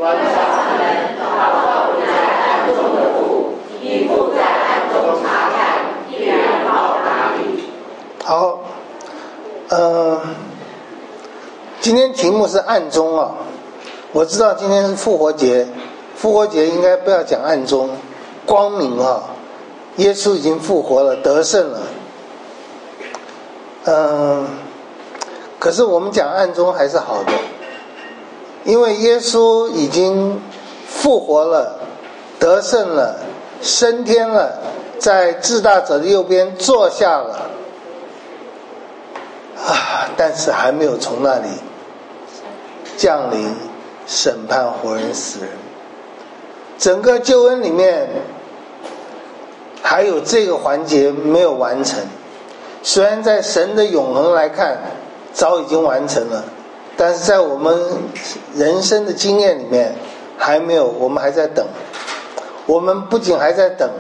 我小人祷告不在暗中的父，你父在暗中察看，必然报答你。 好，今天题目是暗中啊。我知道今天是复活节，复活节应该不要讲暗中，光明啊，耶稣已经复活了，得胜了。可是我们讲暗中还是好的，因为耶稣已经复活了，得胜了，升天了，在至大者的右边坐下了但是还没有从那里降临审判活人死人。整个救恩里面还有这个环节没有完成，虽然在神的永恒来看早已经完成了，但是在我们人生的经验里面还没有，我们还在等。我们不仅还在等，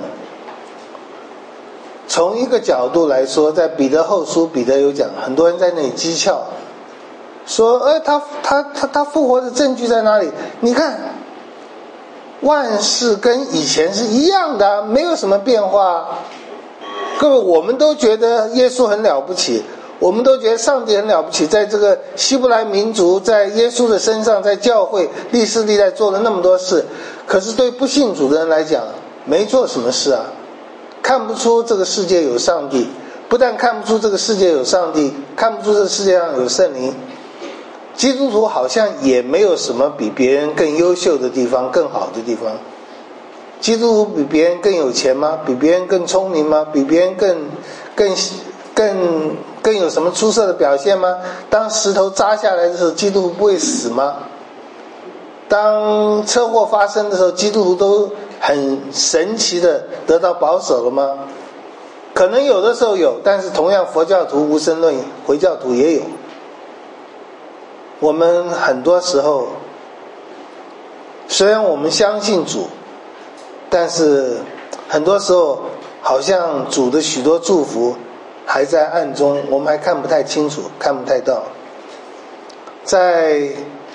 从一个角度来说，在彼得后书，彼得有讲，很多人在那里讥诮说他复活的证据在哪里？你看万事跟以前是一样的，没有什么变化。各位，我们都觉得耶稣很了不起，我们都觉得上帝很了不起，在这个希伯来民族，在耶稣的身上，在教会历世历代做了那么多事。可是对不信主的人来讲，没做什么事啊，看不出这个世界有上帝，不但看不出这个世界有上帝，看不出这个世界上有圣灵。基督徒好像也没有什么比别人更优秀的地方，更好的地方。基督徒比别人更有钱吗？比别人更聪明吗？比别人更有什么出色的表现吗？当石头砸下来的时候，基督徒不会死吗？当车祸发生的时候，基督徒都很神奇的得到保守了吗？可能有的时候有，但是同样佛教徒无神论，回教徒也有。我们很多时候虽然我们相信主，但是很多时候好像主的许多祝福还在暗中，我们还看不太清楚，看不太到。在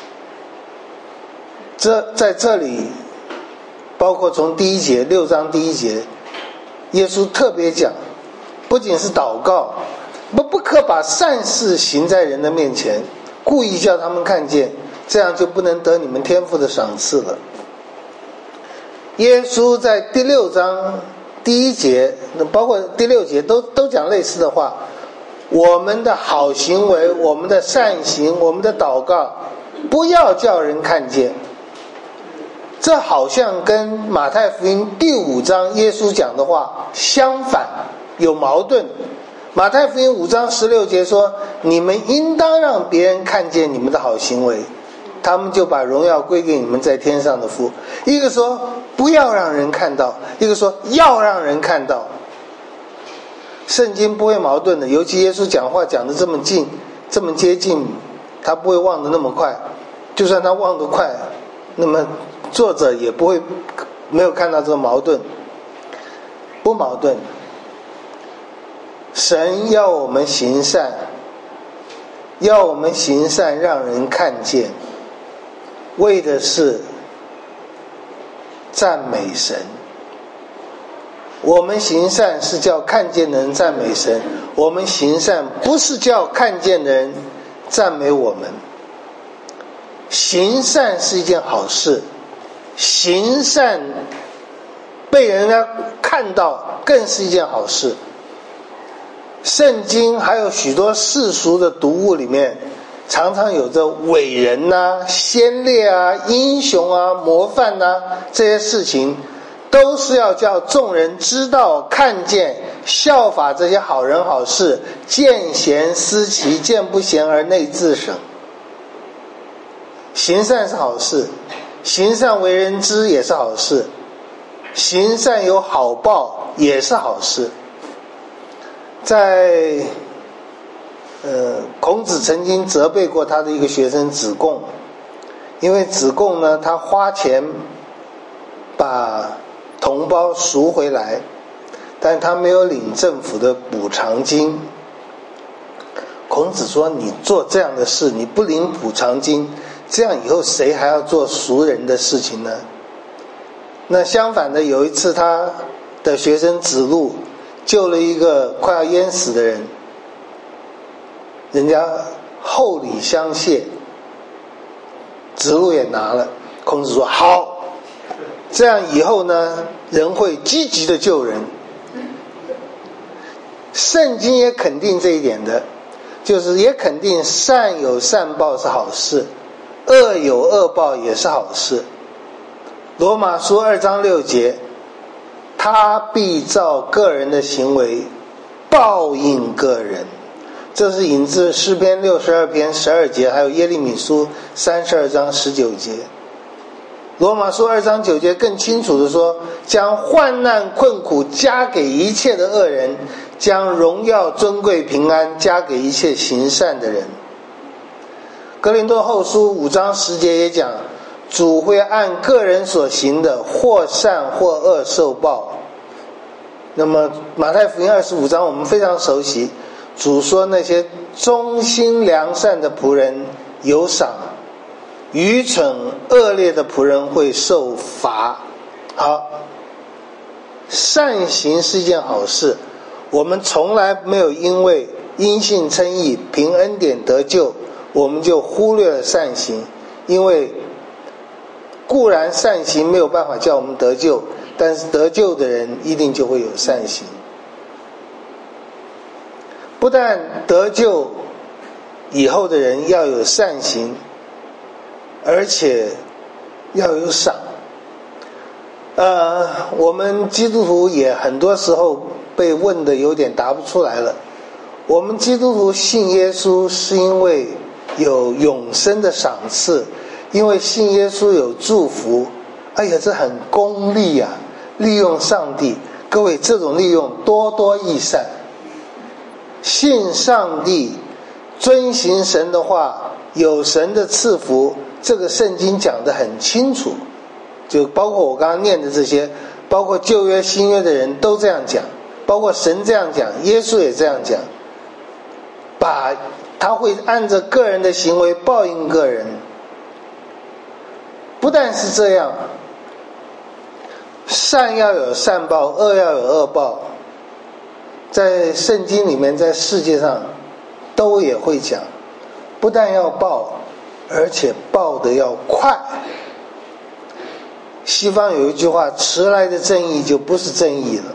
这里，包括从第一节6章第1节，耶稣特别讲，不仅是祷告，不可把善事行在人的面前，故意叫他们看见，这样就不能得你们天父的赏赐了。耶稣在第6章第1节，包括第6节都讲类似的话，我们的好行为，我们的善行，我们的祷告，不要叫人看见。这好像跟马太福音第5章耶稣讲的话相反，有矛盾。马太福音5章16节说，你们应当让别人看见你们的好行为，他们就把荣耀归给你们在天上的父。一个说不要让人看到，一个说要让人看到。圣经不会矛盾的，尤其耶稣讲话讲得这么近，这么接近，他不会忘得那么快。就算他忘得快，那么作者也不会没有看到这个矛盾，不矛盾。神要我们行善，要我们行善让人看见，为的是赞美神。我们行善是叫看见的人赞美神，我们行善不是叫看见的人赞美我们。行善是一件好事，行善被人家看到更是一件好事。圣经还有许多世俗的读物里面，常常有着伟人啊、先烈啊、英雄啊、模范啊，这些事情都是要叫众人知道、看见、效法这些好人好事，见贤思齐，见不贤而内自省。行善是好事，行善为人知也是好事，行善有好报也是好事。在孔子曾经责备过他的一个学生子贡，因为子贡呢，他花钱把同胞赎回来，但他没有领政府的补偿金。孔子说，你做这样的事，你不领补偿金， 这样以后谁还要做俗人的事情呢？那相反的，有一次他的学生指路救了一个快要淹死的人，人家厚礼相谢，指路也拿了。孔子说好，这样以后呢，人会积极的救人。圣经也肯定这一点的，就是也肯定善有善报是好事，恶有恶报也是好事。罗马书2章6节，他必照个人的行为报应个人。这是引自诗篇62篇12节，还有耶利米书32章19节。罗马书2章9节更清楚地说，将患难困苦加给一切的恶人，将荣耀尊贵平安加给一切行善的人。哥林多后书5章10节也讲，主会按个人所行的或善或恶受报。那么马太福音25章我们非常熟悉，主说那些忠心良善的仆人有赏，愚蠢恶劣的仆人会受罚。好，善行是一件好事，我们从来没有因为因信称义凭恩典得救我们就忽略了善行，因为固然善行没有办法叫我们得救，但是得救的人一定就会有善行。不但得救以后的人要有善行，而且要有赏。我们基督徒也很多时候被问的有点答不出来了。我们基督徒信耶稣是因为有永生的赏赐，因为信耶稣有祝福。哎呀，这很功利啊，利用上帝。各位，这种利用多多益善。信上帝，遵行神的话，有神的赐福，这个圣经讲得很清楚，就包括我刚刚念的这些，包括旧约新约的人都这样讲，包括神这样讲，耶稣也这样讲，他会按着个人的行为报应个人。不但是这样，善要有善报，恶要有恶报，在圣经里面，在世界上都也会讲，不但要报，而且报得要快。西方有一句话，迟来的正义就不是正义了。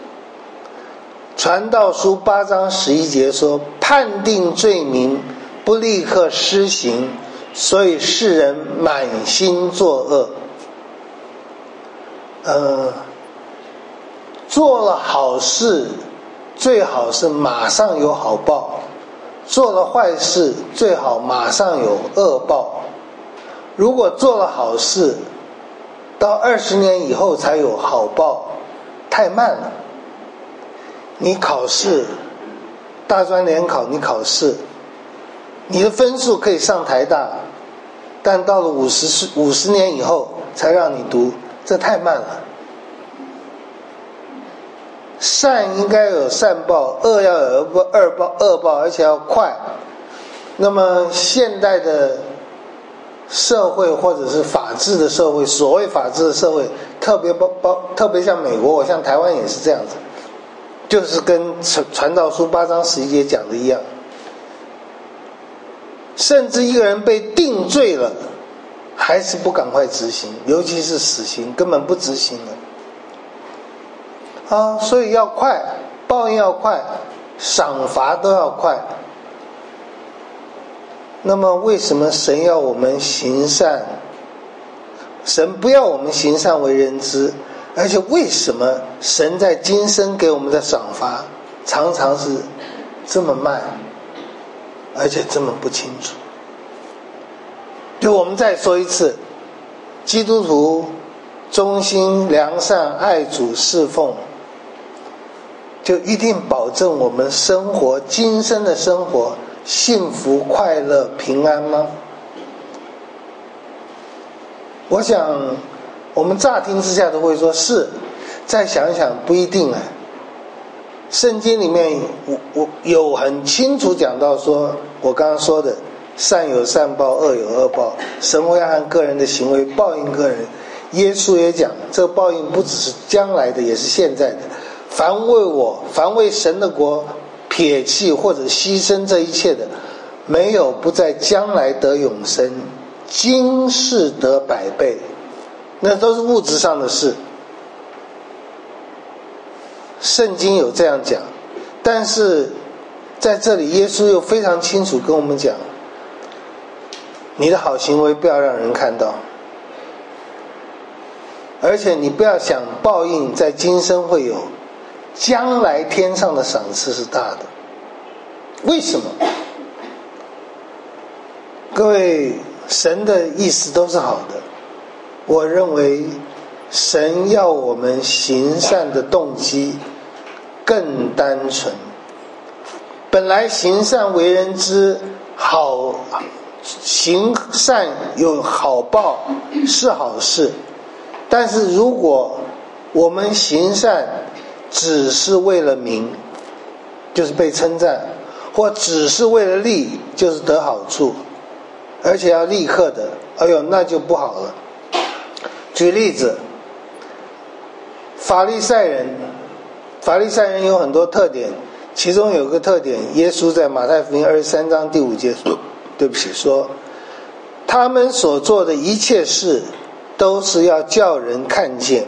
传道书8章11节说，判定罪名不立刻施行，所以世人满心作恶。做了好事最好是马上有好报，做了坏事最好马上有恶报。如果做了好事到20年以后才有好报，太慢了。你考试，大专联考，你考试，你的分数可以上台大，但到了50年以后才让你读，这太慢了。善应该有善报，恶要有恶报，而且要快。那么现代的社会或者是法治的社会，所谓法治的社会，特别像美国，像台湾也是这样子，就是跟传道书8章11节讲的一样，甚至一个人被定罪了，还是不赶快执行，尤其是死刑，根本不执行了。所以要快，报应要快，赏罚都要快。那么为什么神要我们行善？神不要我们行善为人知，而且为什么神在今生给我们的赏罚常常是这么慢，而且这么不清楚？就我们再说一次，基督徒忠心良善爱主侍奉，就一定保证我们生活今生的生活幸福快乐平安吗？我想我们乍听之下都会说是，再想一想不一定。圣经里面我有很清楚讲到说，我刚刚说的善有善报，恶有恶报，神会按个人的行为报应个人。耶稣也讲，这个报应不只是将来的，也是现在的。凡为神的国撇弃或者牺牲这一切的，没有不在将来得永生，今世得百倍。那都是物质上的事，圣经有这样讲。但是在这里耶稣又非常清楚跟我们讲，你的好行为不要让人看到，而且你不要想报应在今生会有，将来天上的赏赐是大的。为什么？各位，神的意思都是好的。我认为神要我们行善的动机更单纯。本来行善为人知好，行善有好报是好事，但是如果我们行善只是为了名，就是被称赞，或只是为了利，就是得好处，而且要立刻的，哎呦，那就不好了。举例子，法利赛人有很多特点，其中有个特点，耶稣在马太福音23章第5节说，他们所做的一切事都是要叫人看见。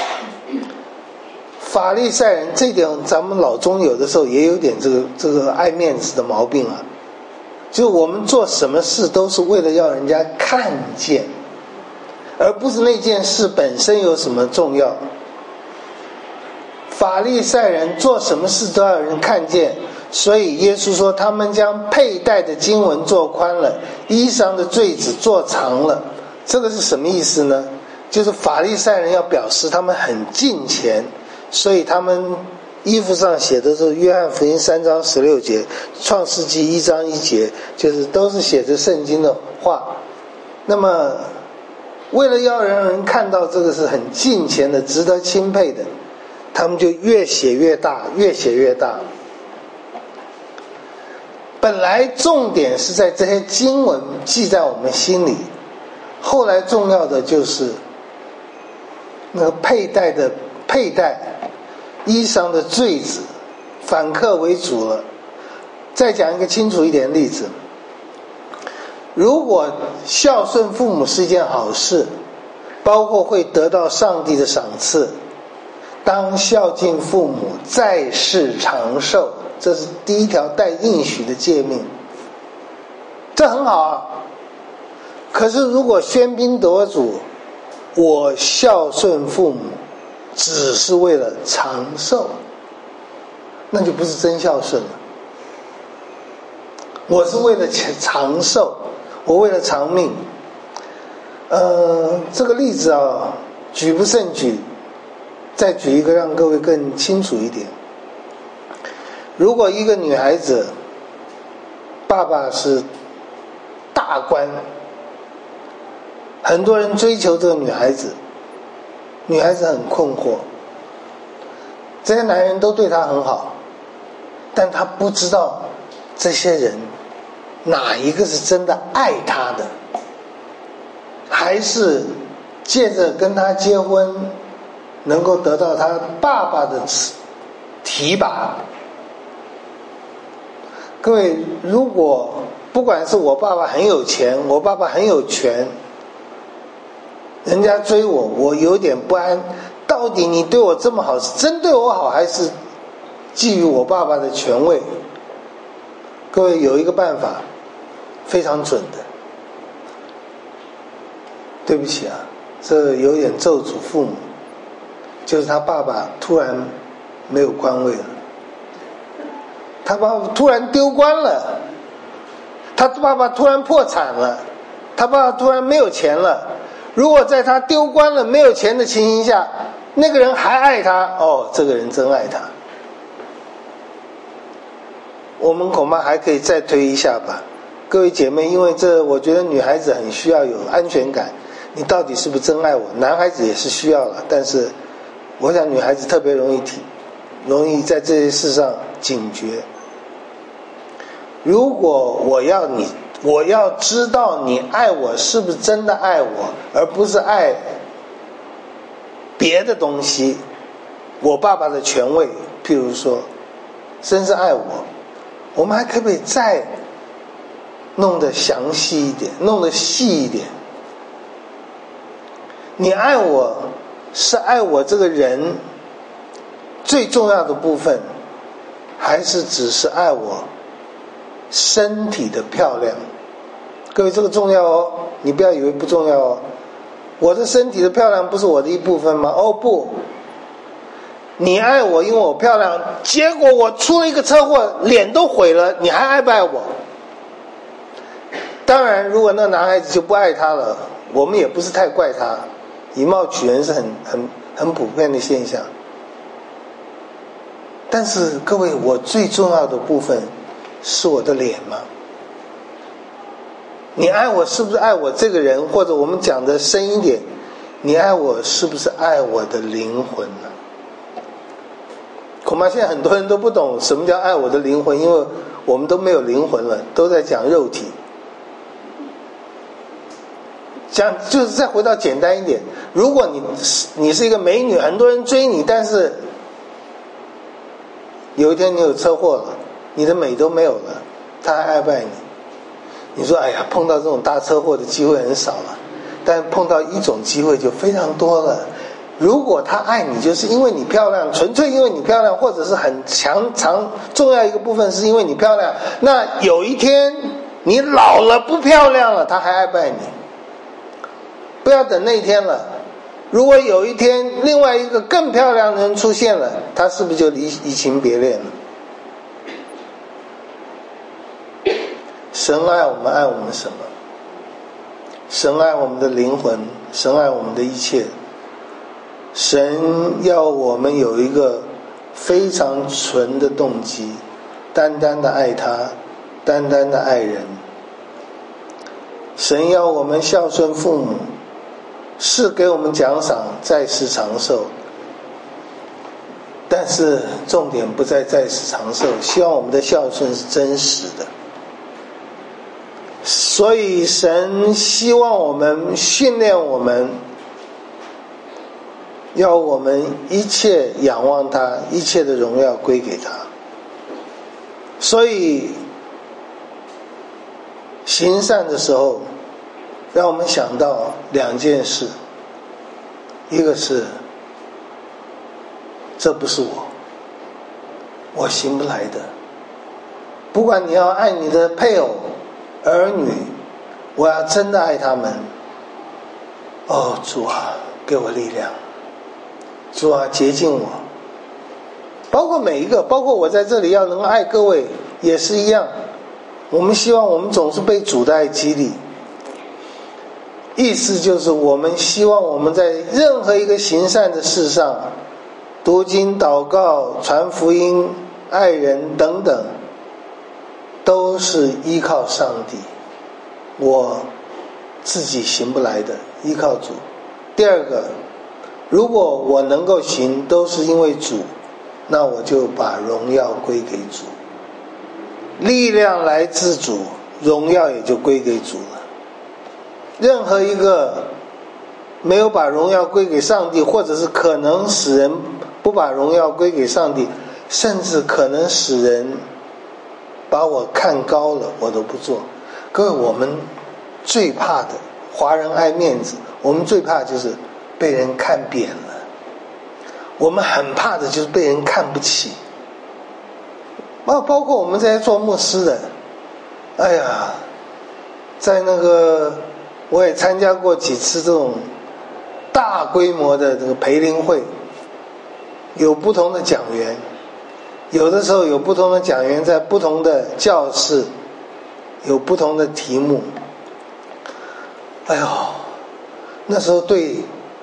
法利赛人这点咱们老中有的时候也有点这个爱面子的毛病啊，就我们做什么事都是为了要人家看见，而不是那件事本身有什么重要。法利赛人做什么事都要人看见，所以耶稣说他们将佩戴的经文做宽了，衣裳的坠子做长了。这个是什么意思呢？就是法利赛人要表示他们很敬虔，所以他们衣服上写的是约翰福音3章16节，创世纪1章1节，就是都是写着圣经的话。那么为了要让人看到这个是很敬虔的，值得钦佩的，他们就越写越大，越写越大。本来重点是在这些经文记在我们心里，后来重要的就是那个佩戴衣裳的坠子，反客为主了。再讲一个清楚一点的例子，如果孝顺父母是一件好事，包括会得到上帝的赏赐，当孝敬父母，在世长寿，这是第一条带应许的诫命，这很好啊。可是如果喧宾夺主，我孝顺父母只是为了长寿，那就不是真孝顺了。我是为了长寿，我为了长命。这个例子啊，举不胜举，再举一个让各位更清楚一点。如果一个女孩子爸爸是大官，很多人追求这个女孩子，女孩子很困惑，这些男人都对她很好，但她不知道这些人哪一个是真的爱她的，还是借着跟她结婚能够得到她爸爸的提拔。各位，如果不管是我爸爸很有钱，我爸爸很有权，人家追我，我有点不安，到底你对我这么好，是真对我好，还是基于我爸爸的权位？各位，有一个办法非常准的。对不起啊，这有点咒诅父母，就是他爸爸突然没有官位了，他爸爸突然丢官了，他爸爸突然破产了，他爸爸突然没有钱了。如果在他丢官了没有钱的情形下，那个人还爱他，哦，这个人真爱他。我们恐怕还可以再推一下吧，各位姐妹，因为我觉得女孩子很需要有安全感，你到底是不是真爱我？男孩子也是需要了，但是我想女孩子特别容易在这些事上警觉。如果我要知道你爱我是不是真的爱我，而不是爱别的东西。我爸爸的权位，譬如说真是爱我们还可不可以再弄得详细一点，弄得细一点？你爱我是爱我这个人最重要的部分，还是只是爱我身体的漂亮？各位，这个重要哦，你不要以为不重要哦。我的身体的漂亮不是我的一部分吗？哦不，你爱我因为我漂亮，结果我出了一个车祸，脸都毁了，你还爱不爱我？当然如果那男孩子就不爱他了，我们也不是太怪他，以貌取人是很普遍的现象。但是各位，我最重要的部分是我的脸吗？你爱我是不是爱我这个人？或者我们讲的深一点，你爱我是不是爱我的灵魂呢？恐怕现在很多人都不懂什么叫爱我的灵魂，因为我们都没有灵魂了，都在讲肉体。讲就是再回到简单一点，如果你是一个美女，很多人追你，但是有一天你有车祸了，你的美都没有了，他还爱不爱你？你说哎呀，碰到这种大车祸的机会很少了，但碰到一种机会就非常多了。如果他爱你就是因为你漂亮，纯粹因为你漂亮，或者是很重要一个部分是因为你漂亮，那有一天你老了不漂亮了，他还爱不爱你？不要等那一天了，如果有一天另外一个更漂亮的人出现了，他是不是就移情别恋了？神爱我们，爱我们什么？神爱我们的灵魂，神爱我们的一切。神要我们有一个非常纯的动机，单单的爱他，单单的爱人。神要我们孝顺父母，是给我们奖赏在世长寿，但是重点不在世长寿，希望我们的孝顺是真实的。所以神希望我们训练我们，要我们一切仰望他，一切的荣耀归给他。所以行善的时候让我们想到两件事，一个是这不是我行不来的，不管你要爱你的配偶儿女，我要真的爱他们。哦，主啊，给我力量，主啊，洁净我。包括每一个，包括我在这里要能爱各位也是一样。我们希望我们总是被主的爱激励，意思就是我们希望我们在任何一个行善的事上，读经、祷告、传福音、爱人等等，都是依靠上帝，我自己行不来的，依靠主。第二个，如果我能够行，都是因为主，那我就把荣耀归给主，力量来自主，荣耀也就归给主了。任何一个没有把荣耀归给上帝，或者是可能使人不把荣耀归给上帝，甚至可能使人把我看高了，我都不做。各位，我们最怕的，华人爱面子，我们最怕就是被人看扁了，我们很怕的就是被人看不起。包括我们这些做牧师的，哎呀，在那个我也参加过几次这种大规模的这个培灵会，有不同的讲员，有的时候有不同的讲员在不同的教室，有不同的题目。哎呦，那时候对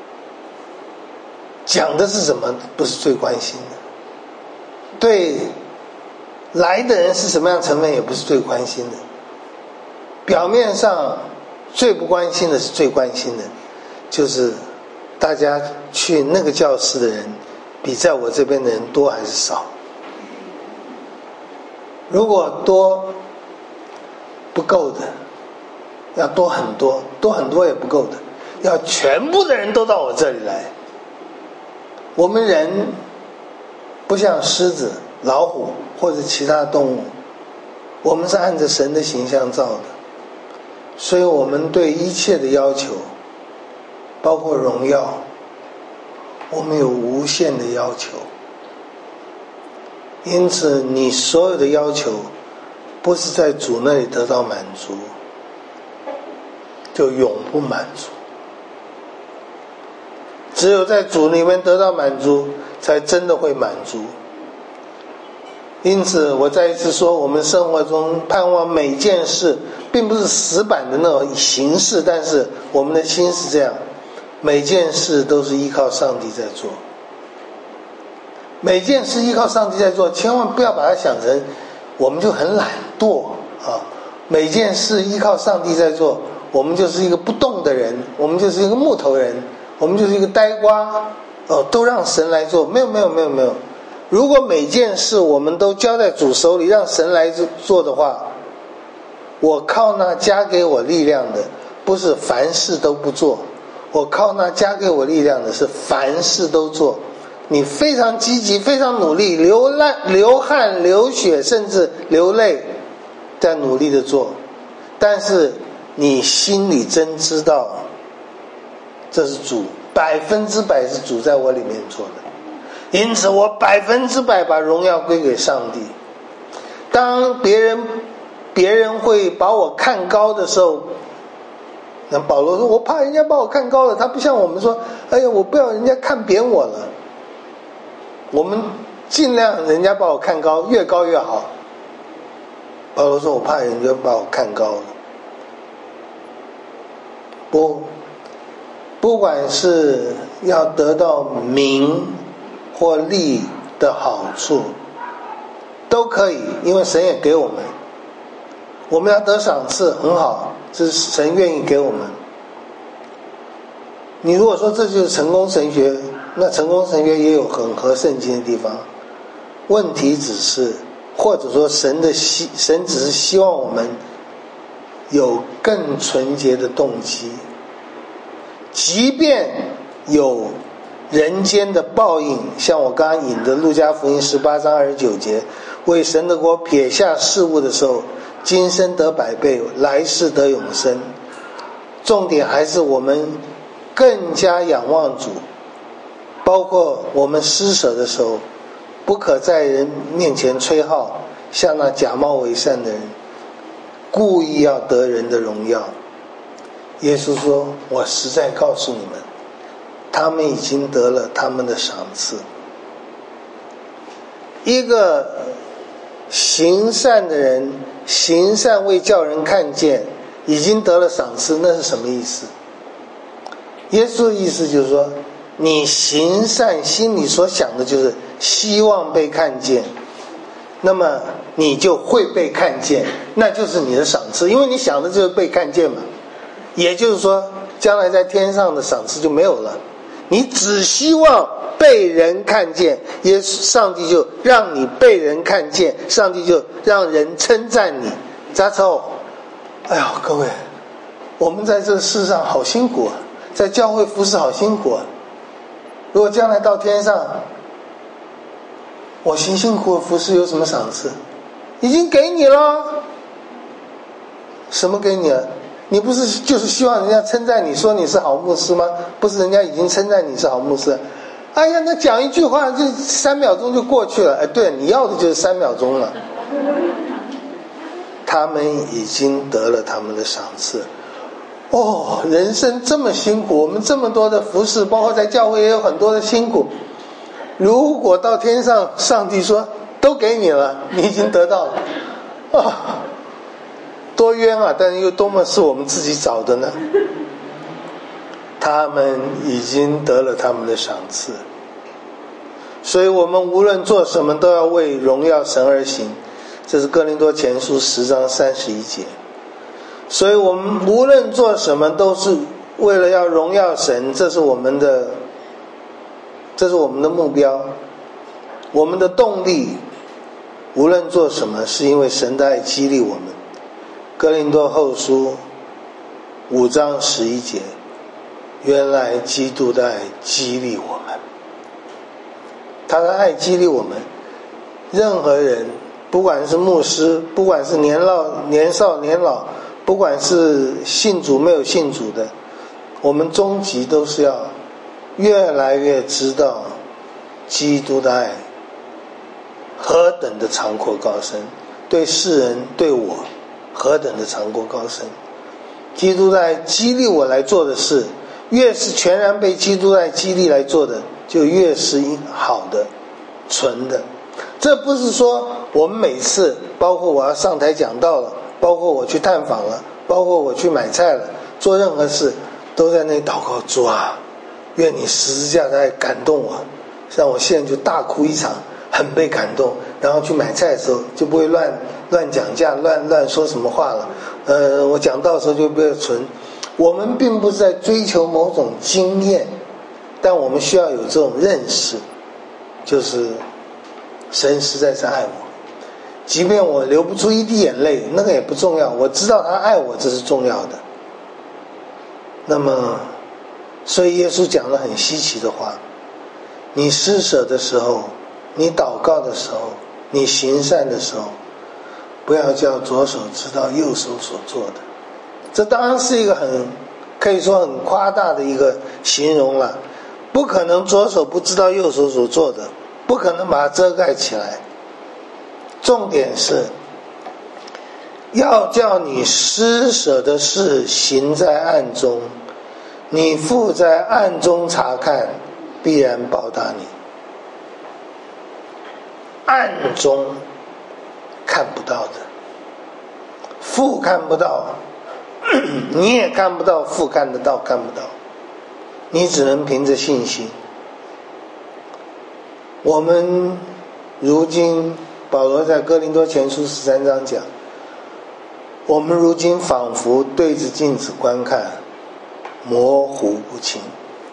讲的是什么不是最关心的，对来的人是什么样成分也不是最关心的。表面上最不关心的是最关心的，就是大家去那个教室的人比在我这边的人多还是少。如果多不够的， 要多很多，多很多也不够的，要全部的人都到我这里来。我们人不像狮子、老虎或者其他动物，我们是按着神的形象造的，所以我们对一切的要求，包括荣耀，我们有无限的要求。因此你所有的要求不是在主那里得到满足，就永不满足。只有在主里面得到满足，才真的会满足。因此我再一次说，我们生活中盼望每件事并不是死板的那种形式，但是我们的心是这样，每件事都是依靠上帝在做。每件事依靠上帝在做，千万不要把它想成我们就很懒惰啊！每件事依靠上帝在做，我们就是一个不动的人，我们就是一个木头人，我们就是一个呆瓜都让神来做。没有。如果每件事我们都交在主手里，让神来做的话，我靠那加给我力量的，不是凡事都不做，我靠那加给我力量的是凡事都做。你非常积极，非常努力，流汗流血，甚至流泪，在努力的做，但是你心里真知道这是主100%是主在我里面做的，因此我100%把荣耀归给上帝。当别人会把我看高的时候，那保罗说我怕人家把我看高了，他不像我们说哎呀我不要人家看扁我了，我们尽量人家把我看高，越高越好。保罗说我怕人家把我看高了。不管是要得到名或利的好处都可以，因为神也给我们。我们要得赏赐很好，这是神愿意给我们。你如果说这就是成功神学，那成功神学也有很合圣经的地方。问题只是，或者说神只是希望我们有更纯洁的动机，即便有人间的报应，像我刚刚引的路加福音18章29节，为神的国撇下事物的时候，今生得100倍，来世得永生。重点还是我们更加仰望主，包括我们施舍的时候，不可在人面前吹号，像那假冒为善的人，故意要得人的荣耀。耶稣说我实在告诉你们，他们已经得了他们的赏赐。一个行善的人，行善为叫人看见，已经得了赏赐，那是什么意思？耶稣的意思就是说，你行善心里所想的就是希望被看见，那么你就会被看见，那就是你的赏赐，因为你想的就是被看见嘛。也就是说将来在天上的赏赐就没有了，你只希望被人看见，上帝就让你被人看见，上帝就让人称赞你。That's all。 哎呀各位，我们在这世上好辛苦啊，在教会服侍好辛苦啊。如果将来到天上，我辛辛苦苦服侍有什么赏赐？已经给你了。什么给你了？你不是就是希望人家称赞你，说你是好牧师吗？不是人家已经称赞你是好牧师，哎呀那讲一句话就3秒钟就过去了。哎，对，你要的就是3秒钟了。他们已经得了他们的赏赐。人生这么辛苦，我们这么多的服侍，包括在教会也有很多的辛苦。如果到天上，上帝说都给你了，你已经得到了，多冤啊！但是又多么是我们自己找的呢？他们已经得了他们的赏赐，所以我们无论做什么都要为荣耀神而行，这是哥林多前书10章31节。所以我们无论做什么都是为了要荣耀神，这是我们的目标，我们的动力。无论做什么是因为神的爱激励我们。哥林多后书 5章11节，原来基督的爱激励我们，他的爱激励我们。任何人，不管是牧师，不管是年少年老，不管是信主没有信主的，我们终极都是要越来越知道基督的爱何等的长阔高深，对世人对我何等的长阔高深。基督的爱激励我来做的事，越是全然被基督的爱激励来做的，就越是好的纯的。这不是说我们每次，包括我要上台讲道了，包括我去探访了，包括我去买菜了，做任何事都在那里祷告，主啊，愿你十字架的爱感动我，让我现在就大哭一场，很被感动，然后去买菜的时候就不会乱讲价，乱说什么话了。我讲道的时候就不会存。我们并不是在追求某种经验，但我们需要有这种认识，就是神实在是爱我，即便我流不出一滴眼泪，那个也不重要，我知道他爱我，这是重要的。那么所以耶稣讲了很稀奇的话，你施舍的时候，你祷告的时候，你行善的时候，不要叫左手知道右手所做的。这当然是一个可以说很夸大的一个形容了，不可能左手不知道右手所做的，不可能把它遮盖起来。重点是要叫你施舍的事行在暗中，你父在暗中察看，必然报答你。暗中看不到的，父看不到，你也看不到，父看得到看不到，你只能凭着信心。我们如今保罗在哥林多前书13章讲，我们如今仿佛对着镜子观看，模糊不清。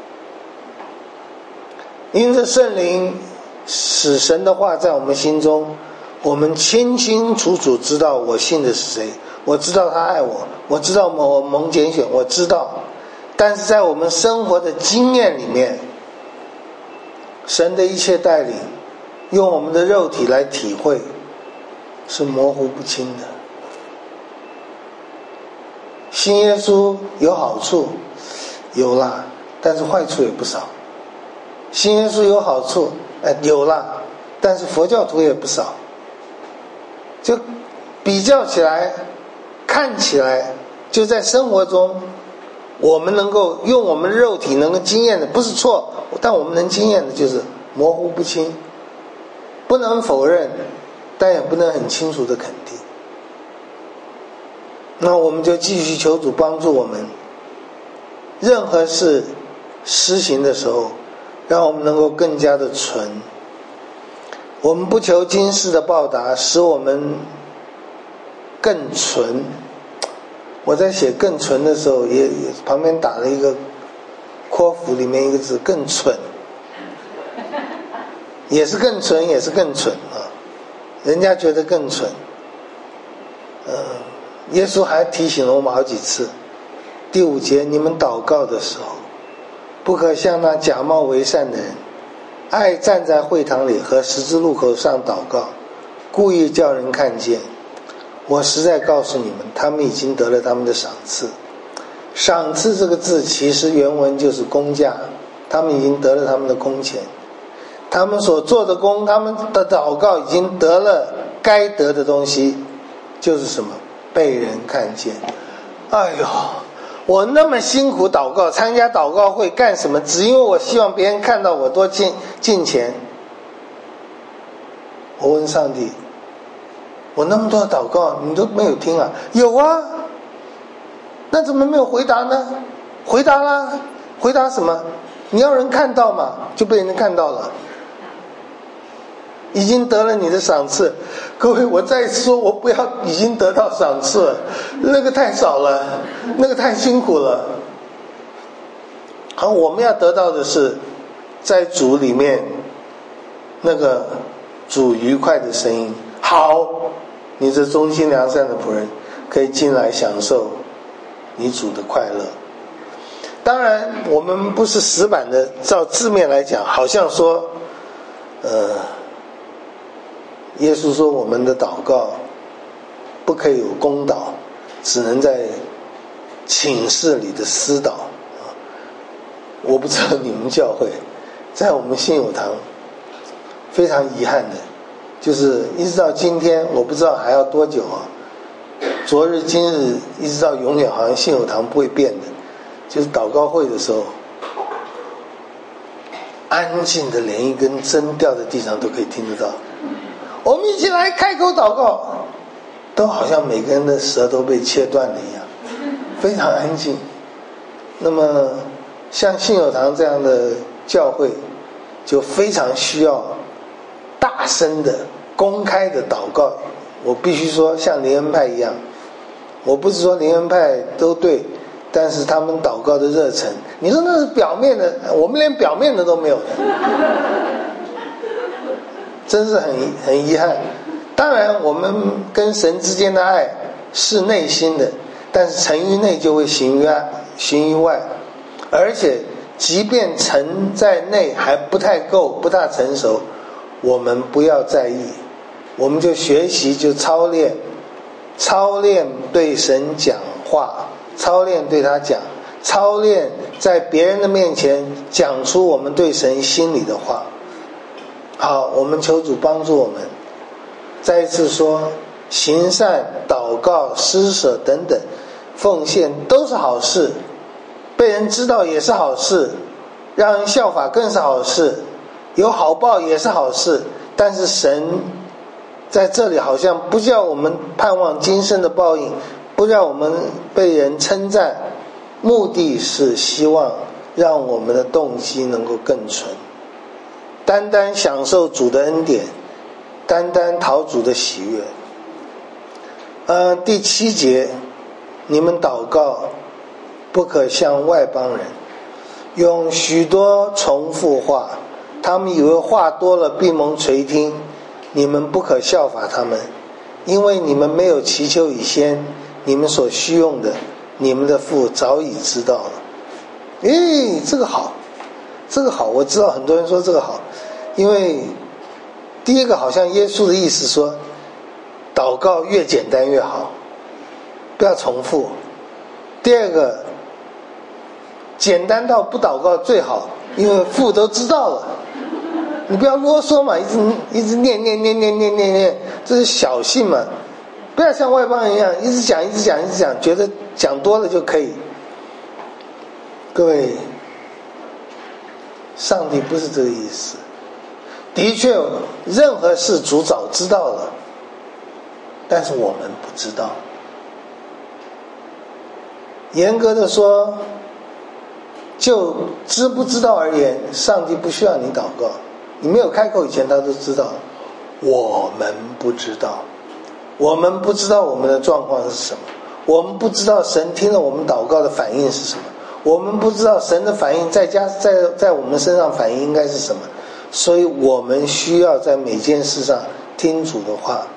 因着圣灵使神的话在我们心中，我们清清楚楚知道我信的是谁，我知道他爱我，我知道我蒙拣选，我知道。但是在我们生活的经验里面，神的一切带领用我们的肉体来体会是模糊不清的。信耶稣有好处，有啦，但是坏处也不少。信耶稣有好处，有啦，但是佛教徒也不少。就比较起来，看起来，就在生活中，我们能够用我们肉体能够经验的不是错，但我们能经验的就是模糊不清，不能否认，但也不能很清楚的肯定。那我们就继续求主帮助我们，任何事施行的时候，让我们能够更加的纯。我们不求今世的报答，使我们更纯。我在写更纯的时候，也旁边打了一个括弧，里面一个字更蠢，也是更纯，也是更蠢啊！人家觉得更蠢。耶稣还提醒了我们好几次。第5节，你们祷告的时候，不可像那假冒为善的人，爱站在会堂里和十字路口上祷告，故意叫人看见。我实在告诉你们，他们已经得了他们的赏赐。赏赐这个字其实原文就是工价，他们已经得了他们的工钱，他们所做的工，他们的祷告已经得了该得的东西，就是什么？被人看见。哎呦，我那么辛苦祷告，参加祷告会干什么？只因为我希望别人看到我多敬虔。我问上帝，我那么多的祷告你都没有听啊？有啊，那怎么没有回答呢？回答啦，回答什么？你要人看到嘛，就被人看到了，已经得了你的赏赐。各位，我再说，我不要已经得到赏赐了，那个太少了，那个太辛苦了。好，我们要得到的是在主里面那个主愉快的声音。好，你这忠心良善的仆人，可以进来享受你主的快乐。当然我们不是死板的照字面来讲，好像说耶稣说我们的祷告不可以有公祷，只能在寝室里的私祷。我不知道你们教会，在我们信友堂非常遗憾的就是一直到今天，我不知道还要多久啊，昨日今日一直到永远，好像信友堂不会变的，就是祷告会的时候安静的连一根针掉在地上都可以听得到。我们一起来开口祷告，都好像每个人的舌头被切断了一样，非常安静。那么像信友堂这样的教会就非常需要大声的公开的祷告。我必须说像灵恩派一样，我不是说灵恩派都对，但是他们祷告的热忱，你说那是表面的，我们连表面的都没有的，真是很遗憾。当然我们跟神之间的爱是内心的，但是成于内就会行于外，而且即便成在内还不太够，不大成熟，我们不要在意，我们就学习，就操练对神讲话，操练对他讲，操练在别人的面前讲出我们对神心里的话。好，我们求主帮助我们。再一次说，行善、祷告、施舍等等奉献都是好事，被人知道也是好事，让人效法更是好事，有好报也是好事。但是神在这里好像不叫我们盼望今生的报应，不叫我们被人称赞，目的是希望让我们的动机能够更纯，单单享受主的恩典，单单讨主的喜悦。第7节，你们祷告不可像外邦人，用许多重复话，他们以为话多了必蒙垂听。你们不可效法他们，因为你们没有祈求以先，你们所需用的，你们的父早已知道了。这个好，这个好，我知道很多人说这个好，因为第一个好像耶稣的意思说，祷告越简单越好，不要重复。第二个，简单到不祷告最好，因为父都知道了，你不要啰嗦嘛，一直念，这是小信嘛，不要像外邦人一样一直讲，觉得讲多了就可以。各位，上帝不是这个意思。的确任何事主早知道了，但是我们不知道。严格的说，就知不知道而言，上帝不需要你祷告，你没有开口以前他都知道。我们不知道，我们不知道我们的状况是什么，我们不知道神听了我们祷告的反应是什么，我们不知道神的反应在我们身上反应应该是什么，所以我们需要在每件事上听主的话。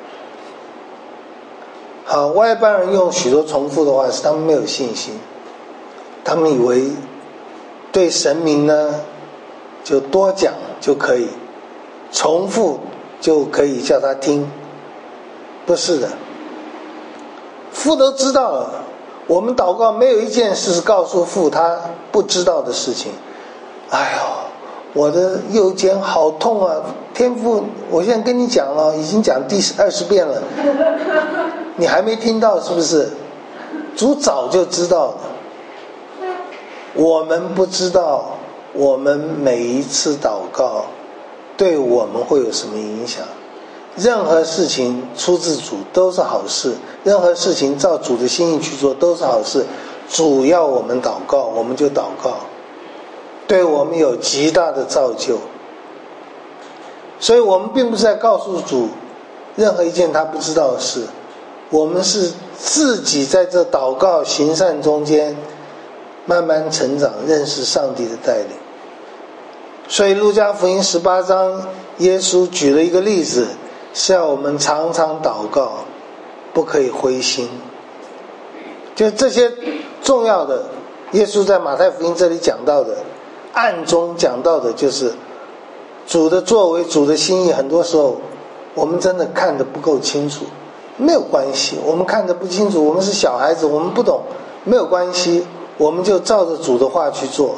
好，外邦人用许多重复的话是他们没有信心，他们以为对神明呢就多讲就可以，重复就可以叫他听。不是的，父都知道了，我们祷告没有一件事是告诉父他不知道的事情。哎呦，我的右肩好痛啊，天父，我现在跟你讲了，已经讲第20遍了，你还没听到是不是？主早就知道了。我们不知道我们每一次祷告对我们会有什么影响。任何事情出自主都是好事，任何事情照主的心意去做都是好事。主要我们祷告，我们就祷告，对我们有极大的造就。所以我们并不是在告诉主任何一件他不知道的事，我们是自己在这祷告行善中间慢慢成长，认识上帝的带领。所以路加福音18章耶稣举了一个例子，是要我们常常祷告，不可以灰心。 就这些重要的，耶稣在马太福音这里讲到的，暗中讲到的就是主的作为，主的心意，很多时候我们真的看得不够清楚，没有关系，我们看得不清楚，我们是小孩子，我们不懂，没有关系，我们就照着主的话去做。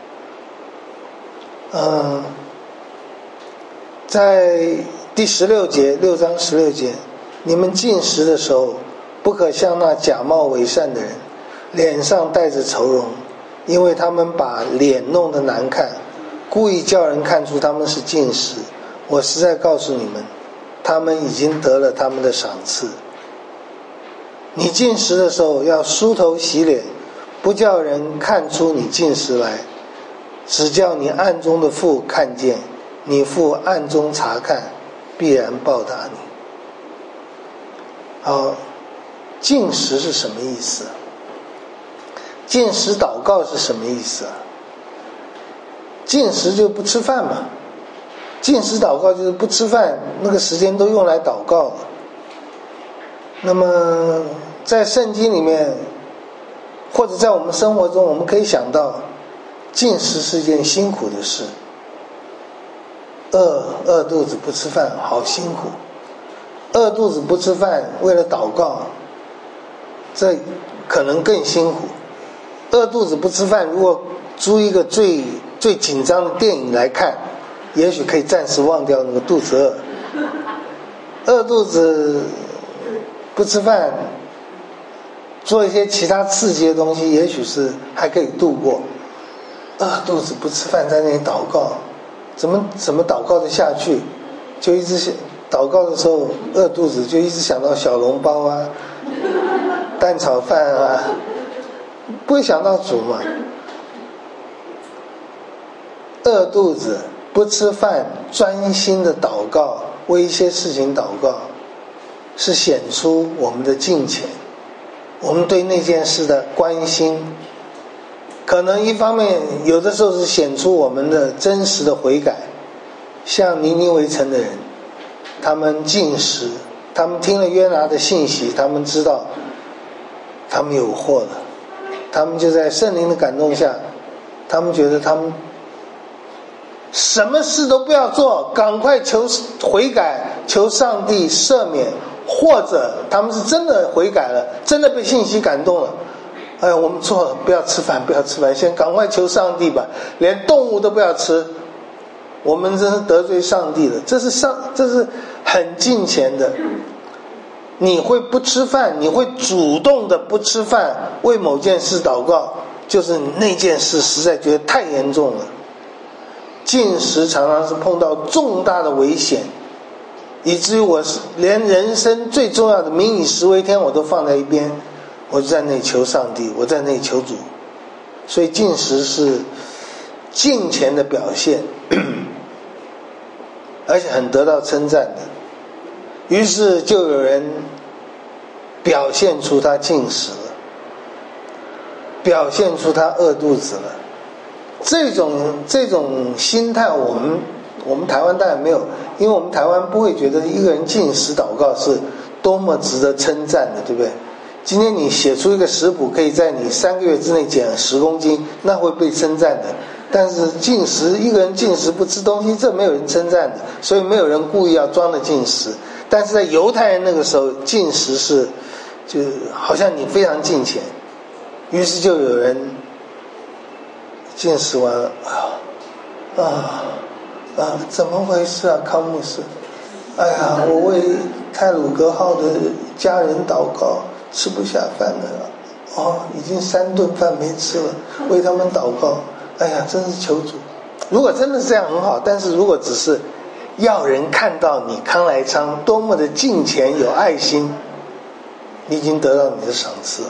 在第16节，6章16节，你们进食的时候，不可像那假冒伪善的人，脸上带着愁容，因为他们把脸弄得难看，故意叫人看出他们是进食。我实在告诉你们，他们已经得了他们的赏赐。你进食的时候要梳头洗脸，不叫人看出你进食来，只叫你暗中的父看见，你父暗中查看，必然报答你。好，进食是什么意思？进食祷告是什么意思啊？进食就不吃饭嘛，进食祷告就是不吃饭，那个时间都用来祷告了。那么在圣经里面，或者在我们生活中，我们可以想到进食是一件辛苦的事，饿肚子不吃饭好辛苦，饿肚子不吃饭为了祷告，这可能更辛苦。饿肚子不吃饭，如果租一个最紧张的电影来看，也许可以暂时忘掉那个肚子饿。饿肚子不吃饭，做一些其他刺激的东西，也许是还可以度过。饿肚子不吃饭，在那里祷告，怎么祷告得下去？就一直祷告的时候，饿肚子就一直想到小笼包啊、蛋炒饭啊，不会想到主嘛。饿肚子不吃饭，专心的祷告，为一些事情祷告，是显出我们的敬虔，我们对那件事的关心。可能一方面有的时候是显出我们的真实的悔改，像尼尼微城的人，他们禁食，他们听了约拿的信息，他们知道他们有祸了，他们就在圣灵的感动下，他们觉得他们什么事都不要做，赶快求悔改，求上帝赦免，或者他们是真的悔改了，真的被信息感动了，哎，我们错了，不要吃饭，不要吃饭，先赶快求上帝吧，连动物都不要吃，我们真是得罪上帝了。这是很敬虔的。你会不吃饭，你会主动的不吃饭，为某件事祷告，就是那件事实在觉得太严重了。禁食常常是碰到重大的危险，以至于我连人生最重要的民以食为天我都放在一边，我就在那里求上帝，我在那里求主。所以禁食是敬虔的表现，而且很得到称赞的。于是就有人表现出他禁食了，表现出他饿肚子了。这种心态我们台湾当然没有，因为我们台湾不会觉得一个人禁食祷告是多么值得称赞的，对不对？今天你写出一个食谱，可以在你3个月之内减10公斤，那会被称赞的。但是禁食，一个人禁食不吃东西，这没有人称赞的，所以没有人故意要装的禁食。但是在犹太人那个时候，禁食是就好像你非常敬虔，于是就有人禁食完了，怎么回事啊，康牧师？哎呀，我为太鲁阁号的家人祷告，吃不下饭了，已经3顿饭没吃了，为他们祷告。哎呀，真是求主。如果真的是这样很好，但是如果只是要人看到你康来昌多么的敬虔有爱心，你已经得到你的赏赐了。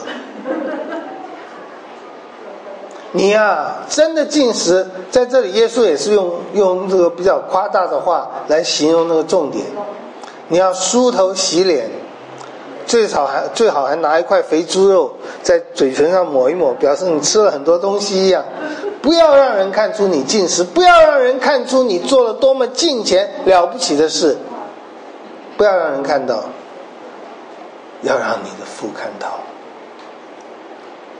你真的禁食，在这里耶稣也是用这个比较夸大的话来形容那个重点。你要梳头洗脸，最好还拿一块肥猪肉在嘴唇上抹一抹，表示你吃了很多东西一样。不要让人看出你禁食，不要让人看出你做了多么敬虔了不起的事，不要让人看到，要让你的父看到。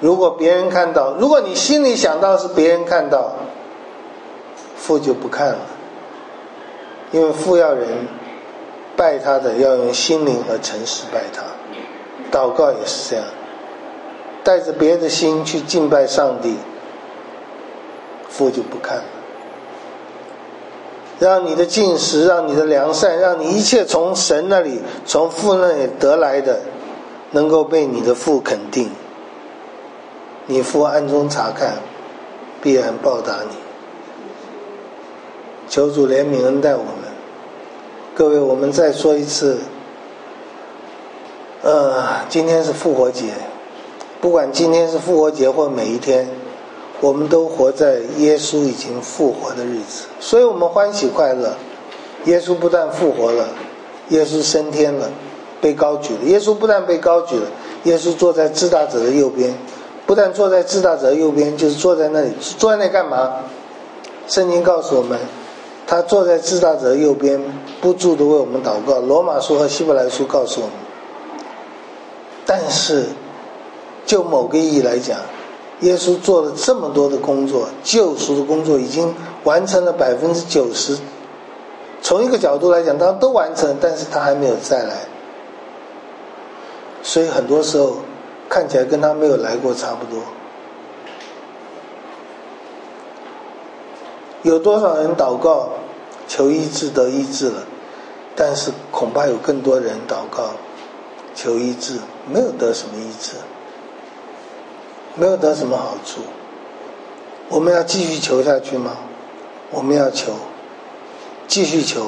如果别人看到，如果你心里想到是别人看到，父就不看了，因为父要人拜他的要用心灵和诚实拜他。祷告也是这样，带着别的心去敬拜上帝，父就不看了。让你的进食，让你的良善，让你一切从神那里从父那里得来的能够被你的父肯定，你父暗中察看，必然报答你。求主怜悯恩待我们。各位，我们再说一次，今天是复活节，不管今天是复活节或每一天，我们都活在耶稣已经复活的日子，所以我们欢喜快乐。耶稣不但复活了，耶稣升天了，被高举了。耶稣不但被高举了，耶稣坐在至大者的右边，不但坐在至大者的右边，就是坐在那里。坐在那里干嘛？圣经告诉我们，他坐在至大者的右边，不住地为我们祷告。罗马书和希伯来书告诉我们。但是就某个意义来讲，耶稣做了这么多的工作，救赎的工作已经完成了90%。从一个角度来讲，当然都完成，但是他还没有再来，所以很多时候看起来跟他没有来过差不多。有多少人祷告求医治得医治了，但是恐怕有更多人祷告求医治没有得什么医治，没有得什么好处。我们要继续求下去吗？我们要求，继续求。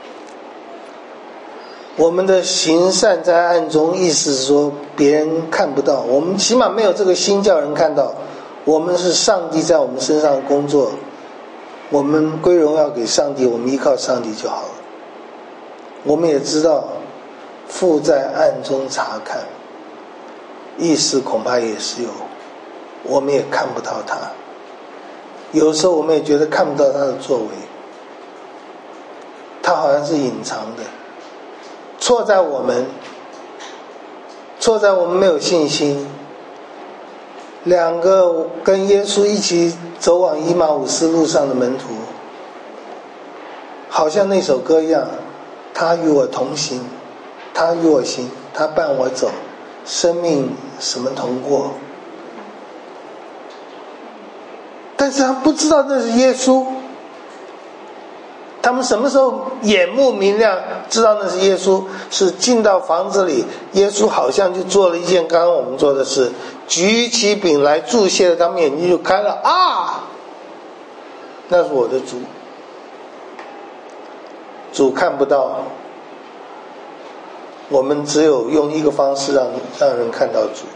我们的行善在暗中，意思是说别人看不到，我们起码没有这个心叫人看到。我们是上帝在我们身上工作，我们归荣耀给上帝，我们依靠上帝就好了。我们也知道父在暗中察看，意思恐怕也是有，我们也看不到他。有时候我们也觉得看不到他的作为，他好像是隐藏的。错在我们没有信心。两个跟耶稣一起走往以马忤斯路上的门徒，好像那首歌一样，他与我同行，他与我行，他伴我走，生命什么同过。但是他不知道那是耶稣，他们什么时候眼目明亮知道那是耶稣？是进到房子里，耶稣好像就做了一件刚刚我们做的事，举起饼来注谢了，他们眼睛就开了啊，那是我的主。主看不到，我们只有用一个方式让人看到主，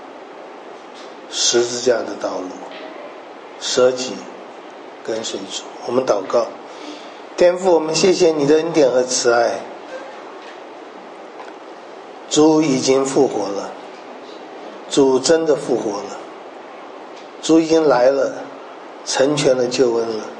十字架的道路，舍己跟随主。我们祷告。天父，我们谢谢你的恩典和慈爱。主已经复活了，主真的复活了，主已经来了，成全了救恩了。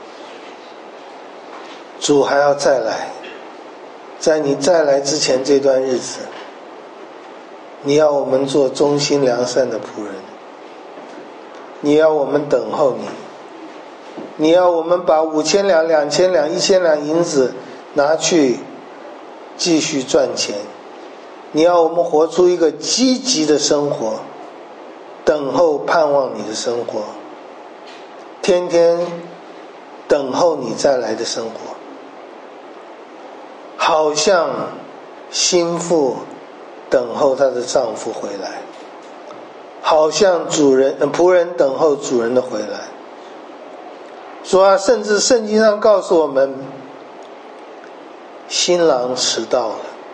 主还要再来，在你再来之前这段日子，你要我们做忠心良善的仆人，你要我们等候你，你要我们把5000两、2000两、1000两银子拿去继续赚钱，你要我们活出一个积极的生活，等候盼望你的生活，天天等候你再来的生活，好像心腹等候她的丈夫回来，好像仆人等候主人的回来。主啊，甚至圣经上告诉我们，新郎迟到了。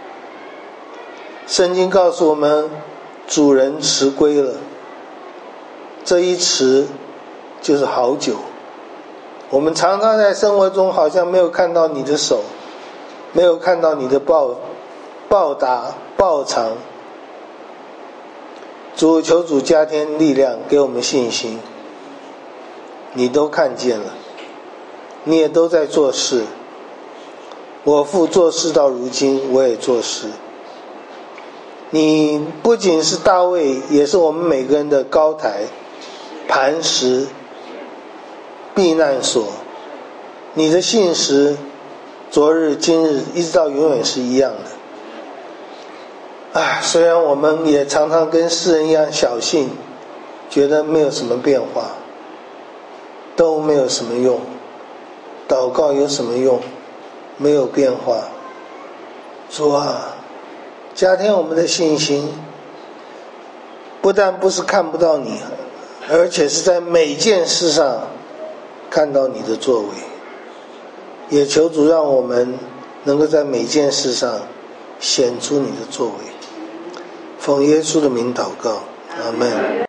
圣经告诉我们，主人迟归了。这一迟就是好久。我们常常在生活中好像没有看到你的手，没有看到你的报答报偿。主，求主加添力量，给我们信心。你都看见了，你也都在做事。我父做事到如今，我也做事。 你不仅是大卫，也是我们每个人的高台、磐石、避难所。你的信实，昨日、今日，一直到永远是一样的。虽然我们也常常跟世人一样小信，觉得没有什么变化，都没有什么用。祷告有什么用？没有变化。主啊，加添我们的信心，不但不是看不到你，而且是在每件事上看到你的作为。也求主让我们能够在每件事上显出你的作为。奉耶稣的名祷告，阿们。